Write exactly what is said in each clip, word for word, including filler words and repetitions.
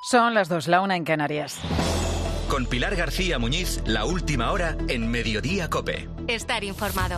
Son las dos, la una en Canarias. Con Pilar García Muñiz, la última hora en Mediodía COPE. Estar informado.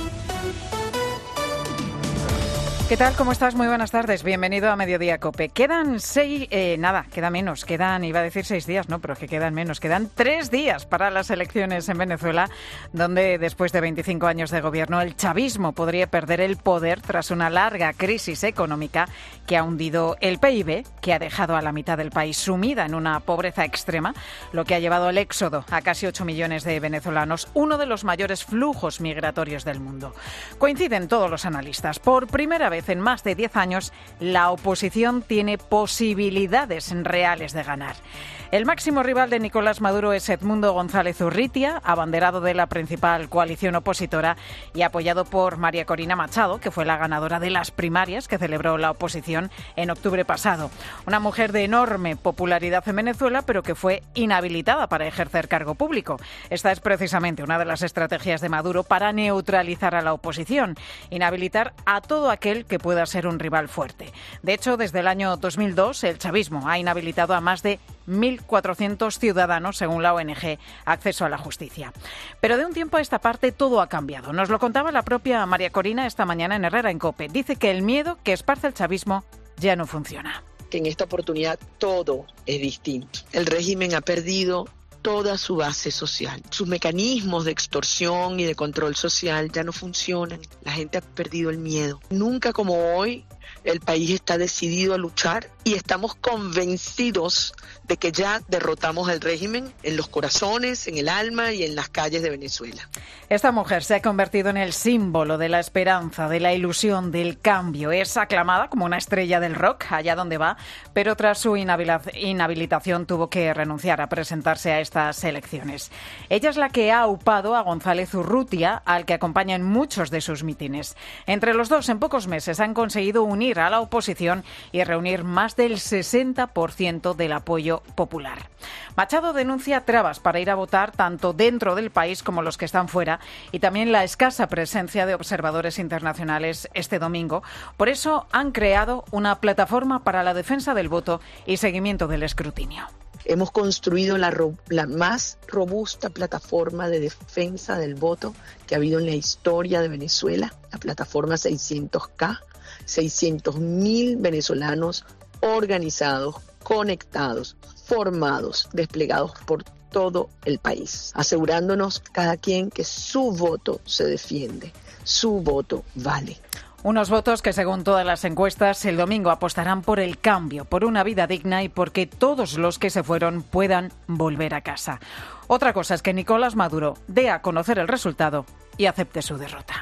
¿Qué tal? ¿Cómo estás? Muy buenas tardes. Bienvenido a Mediodía COPE. Quedan seis... Eh, nada, queda menos. Quedan, iba a decir seis días, no, pero es que quedan menos. Quedan tres días para las elecciones en Venezuela, donde después de veinticinco años de gobierno, el chavismo podría perder el poder tras una larga crisis económica que ha hundido el P I B, que ha dejado a la mitad del país sumida en una pobreza extrema, lo que ha llevado al éxodo a casi ocho millones de venezolanos, uno de los mayores flujos migratorios del mundo. Coinciden todos los analistas. Por primera vez en más de diez años, la oposición tiene posibilidades reales de ganar. El máximo rival de Nicolás Maduro es Edmundo González Urrutia, abanderado de la principal coalición opositora y apoyado por María Corina Machado, que fue la ganadora de las primarias que celebró la oposición en octubre pasado. Una mujer de enorme popularidad en Venezuela, pero que fue inhabilitada para ejercer cargo público. Esta es precisamente una de las estrategias de Maduro para neutralizar a la oposición, inhabilitar a todo aquel que pueda ser un rival fuerte. De hecho, desde el año dos mil dos, el chavismo ha inhabilitado a más de mil cuatrocientos ciudadanos, según la O N G Acceso a la Justicia. Pero de un tiempo a esta parte todo ha cambiado. Nos lo contaba la propia María Corina esta mañana en Herrera en COPE. Dice que el miedo que esparce el chavismo ya no funciona. Que en esta oportunidad todo es distinto. El régimen ha perdido toda su base social. Sus mecanismos de extorsión y de control social ya no funcionan. La gente ha perdido el miedo. Nunca como hoy el país está decidido a luchar y estamos convencidos de que ya derrotamos al régimen en los corazones, en el alma y en las calles de Venezuela. Esta mujer se ha convertido en el símbolo de la esperanza, de la ilusión, del cambio. Es aclamada como una estrella del rock allá donde va, pero tras su inhabilitación tuvo que renunciar a presentarse a estas elecciones. Ella es la que ha aupado a González Urrutia, al que acompaña en muchos de sus mítines. Entre los dos, en pocos meses, han conseguido unir a la oposición y reunir más del sesenta por ciento del apoyo popular. Machado denuncia trabas para ir a votar tanto dentro del país como los que están fuera y también la escasa presencia de observadores internacionales este domingo. Por eso han creado una plataforma para la defensa del voto y seguimiento del escrutinio. Hemos construido la, ro- la más robusta plataforma de defensa del voto que ha habido en la historia de Venezuela, la plataforma seiscientos K, seiscientos mil venezolanos organizados, conectados, formados, desplegados por todo el país, asegurándonos cada quien que su voto se defiende, su voto vale. Unos votos que, según todas las encuestas, el domingo apostarán por el cambio, por una vida digna y porque todos los que se fueron puedan volver a casa. Otra cosa es que Nicolás Maduro dé a conocer el resultado y acepte su derrota.